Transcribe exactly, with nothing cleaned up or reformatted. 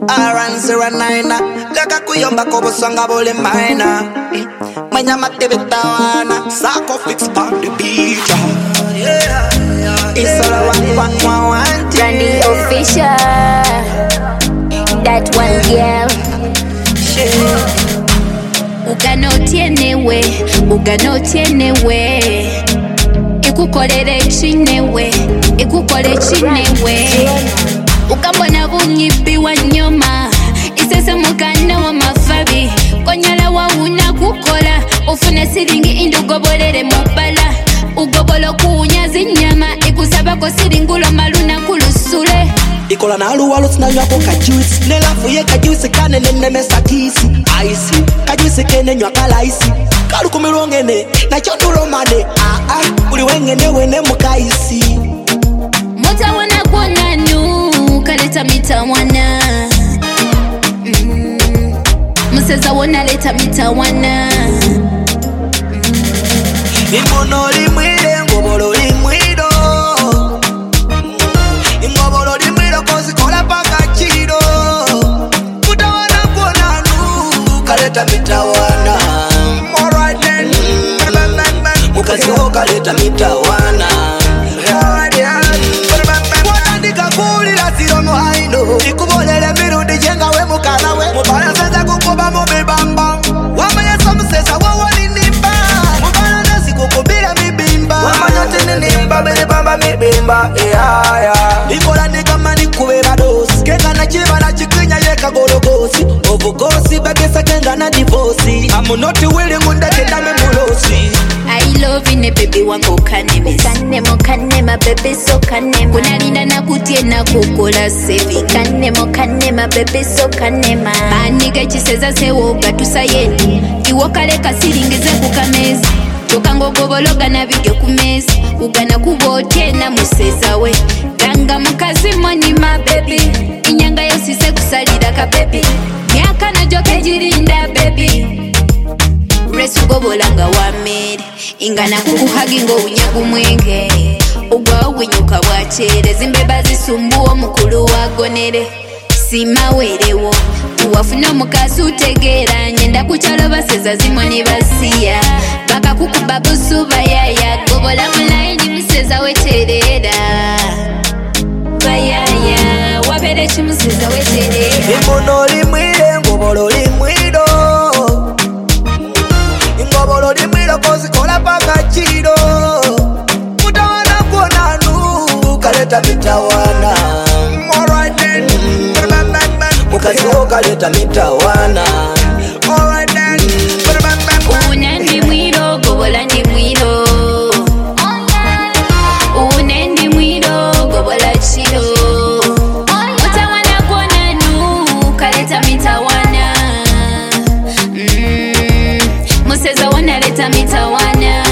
R one zero nine leka kuyomba kobosanga bole maina manya matebeta wana sako fix on the beat. Yeah, yeah, it's all one one one one Randy official, that one girl. Ugano tienewe, ugano tienewe, ikukolere chinewe, ikukole chinewe. Ukambona bunyipi wa nyoma, isese mukana wa mafabi. Konyala wa una kukola, ufune siringi indu gobolere mubala. Ugobolo kunyazi nyama, ikusaba ko siringulo maluna kulusule. Ikola na aluwalo tunanywa kajuisi nelafu ye kajuisi kane nenemesa kisi aisi kajuisi kene nywa kalaisi kalu kumilongene na chotulo mane ah ah uli wengene wene mukaisi Mota wana kuona nu kaleta mitawana mm. Museza wana leta mitawana mm. Imono limwile ngobolo limwido Ingobolo limwido kozi kola paka chido Mutawana kuona nu kaleta mitawana Alright then mm. Mukazi ho kaleta mitawana Alright yeah Ikubonele mirundi jenga we mukana we Mubala senza kukuba mubibamba Wamanya samusesa wawa ninimba Mubala nasi kukubila mibimba Wamanya tininimba minibamba mibimba Yeah yeah Ikola nigama nikubeba dosi Kenga na chiba na chikinya yeka gologosi Ovugosi begesa kenga na divosi Amunoti wili ngunde kenda memulosi I love you ne baby wango kaneme Kanemo kanema baby so kanema Kunalinda na kutie na kukola sevi Kanemo kanema baby so kanema Maniga chiseza sewoga tusayeni Iwokale kasiringize kukamezi Tokango gobologa na video kumezi Ugana kubote na museza we Ganga mukazi mwani ma baby Inyanga yosise kusalida ka baby Miaka na joke jirinda baby Resu gobolanga wa meri Ingana kukuhagi ngo unyagu mwenge Ugwa uwinyuka wachere Zimbeba zisumbuo mukulu wagonere Sima werewo Uwafuna mukasi utegera Nyenda kuchalo baseza zimwani basiya Baka kukuba busu bayaya Gobola mulaini museza weterera Bayaya Waberechi museza weterera Imono limwile ngobolo limwido Ingobolo limwilo kozi kola paka chido Mutawana kuona nu kaleta mitawana Alright then Mukazi ho kaleta mitawana Alright then Une ndi mwiro, gobola ndi mwiro Une ndi mwiro, gobola chido Mutawana kuona nu kaleta mitawana mm. Museza wana leta mitawana